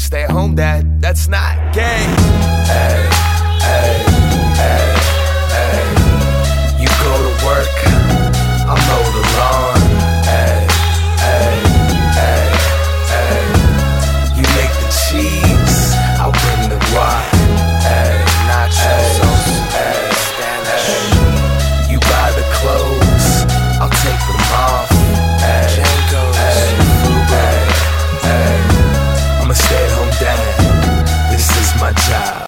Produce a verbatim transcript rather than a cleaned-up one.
stay at home dad, that's not gay. Hey, hey.